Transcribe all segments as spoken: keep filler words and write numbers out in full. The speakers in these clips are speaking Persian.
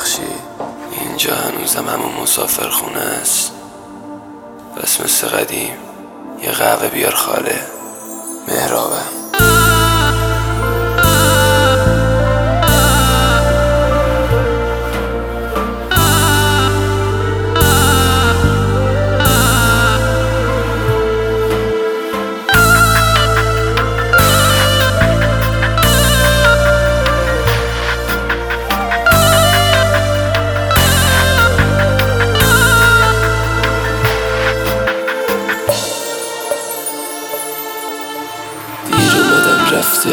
ببخشی اینجا هنوزم همون مسافر خونه است. بس مثل قدیم یه قهوه بیار خاله. مهرابه. رفته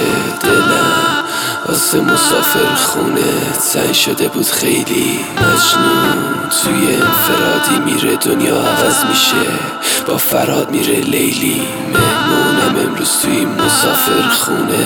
دلم واسه مسافر خونه تنگ شده بود خیلی. مجنون توی انفرادی میره دنیا عوض میشه. با فراد میره لیلی. مهمونم امروز توی مسافر خونه.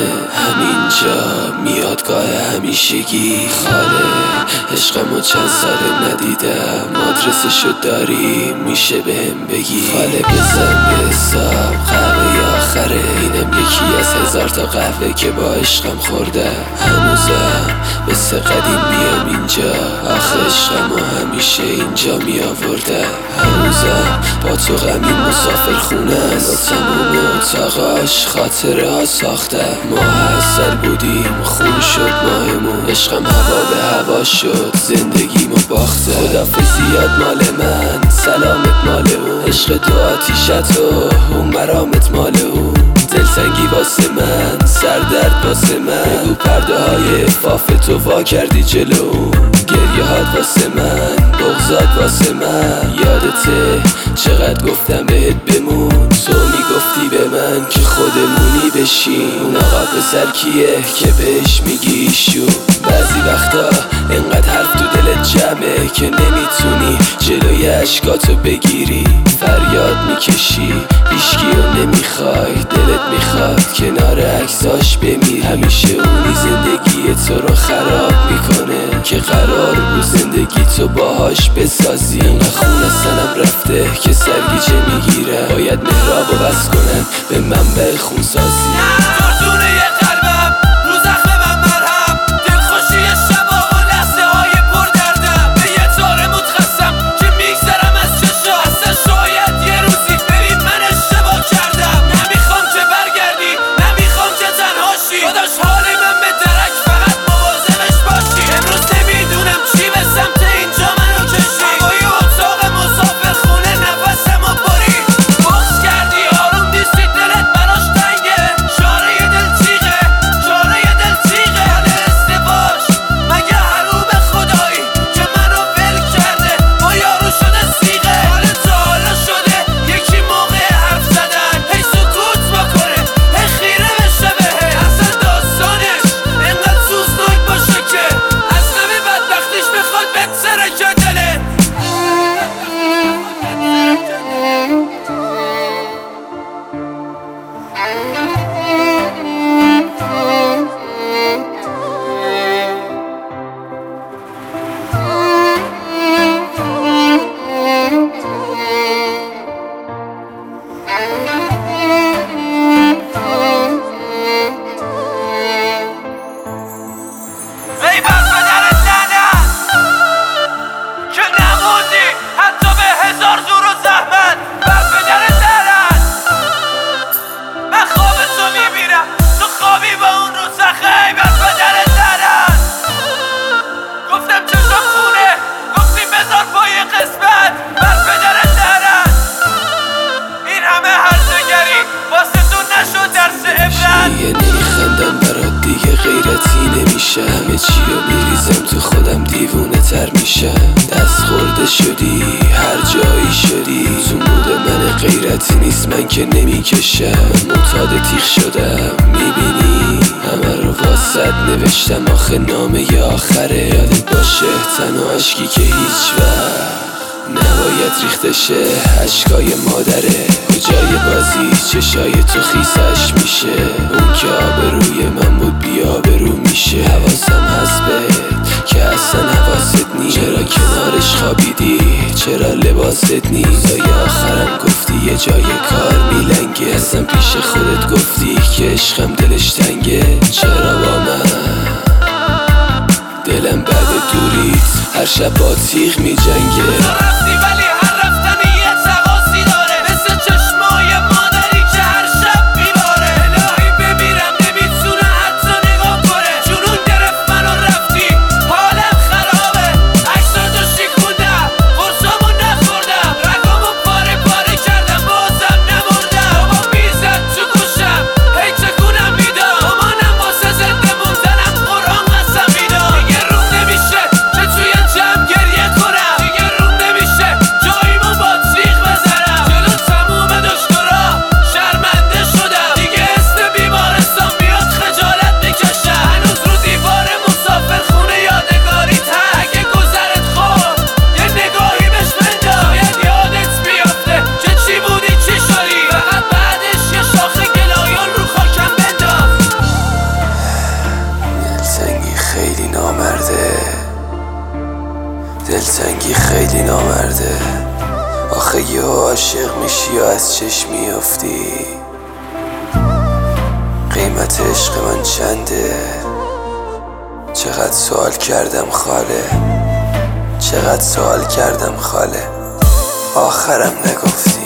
همینجا میادگاه همیشگی. خاله عشقمو چند ساله ندیدم. آدرسشو داری میشه بهم بگی؟ خاله بزن به حساب قهوه آخره. اینم یکی از هزار تا قهوه که با عشقم خورده. هنوزم مثل قدیم بیام اینجا. آخه عشقمو همیشه اینجا می آورده. هنوزم با تو غمی مسافر خونه است. تموم اتاقاش خاطره ها ساخته. ما اصل بودیم خون شد ماهمون. عشقم هوا به هوا شد زندگیمو باخته. خدافظیات مال من سلامت مال اون. عشق تو آتیشت و اون مرامت مال اون. دلتنگی واسه من سردرد واسه من. بگو پرده های فاف تو وا کردی جلو. گریه هات واسه من بغضات واسه من. یادته چقدر گفتم بهت بمون. تو میگفتی به من که خودمونی بشین. اون آقا پسر کیه که بهش میگی ایشون؟ بعضی وقتا انقدر حرف تو دلت جمعه که نمیتونی جلوی اشکاتو بگیری. فریاد میکشی هیچکیو نمیخوای. دلت میخواد کنار عکساش بمیر. همیشه اونی زندگی تو رو خراب میکنه که قرار بود زندگی تو باهاش بسازی. انقدر خون از تنم رفته که سرگیجه میگیره. باید مهرابو بس کنم به منبع خونسازی. نمیخندم برات دیگه غیرتی نمیشه. همه چی رو میریزم تو خودم دیوونه تر میشم. دست خورده شدی هر جایی شدی. تو مود من غیرتی نیست من که نمیکشم. معتاد تیغ شدم میبینی همه رو واسد نوشتم. آخه نامه آخره. یادت باشه تنها عشقی که هیچ وقت نباید ریخته شه. عشقای مادره کجای بازی چشای تو خیسش میشه. اون که آبروی من بود بی آبرو میشه. حواسم هست بهت که اصلا حواست نیست. چرا کنارش خوابیدی چرا لباست نیست؟ یا آخرم گفتی یه جای کار میلنگه. اصلا پیش خودت گفتی که عشقم دلش تنگه. چرا با من دلم بعد دوریت هر شب با تیغ می جنگه. تو رفتی ولی هر رفتن یه تقاسی داره، مثل چشمای مادری که هر شب میباره. الهی بمیرم نمیتونه حتی نگاه کنه، جنون گرفت منو رفتی حالم خرابه. عکساتو شکوندم قرصامو نخوردم، رگامو پاره پاره کردم بازم نمردم. بابا میزد تو گوشم هی تکونم میدم، مامانم واسه زنده موندنم قرآن قسم میدم. دیگه روم نمیشه که توی جمع گریه کنم، دیگه روم نمیشه جاییمو با تیغ بزنم. جلو تموم دکترا شرمنده شدم، دیگه اسم بیمارستان بیاد خجالت میکشم. هنوز رو دیوار مسافر خونه یادگاری تن، اگه گذرت خورد یه نگاهی بهش بنداز، شاید یادت بیافته که چی بودی چی شدی، فقط بعدش یه شاخه گلایان رو خاکم بنداز. دلتنگی خیلی نامرده، دلتنگی خیلی نامرده. آخه یه عاشق میشی و از چشم میافتی. قیمت عشق من چنده؟ چقدر سوال کردم خاله، چقدر سوال کردم خاله، آخرم نگفتی.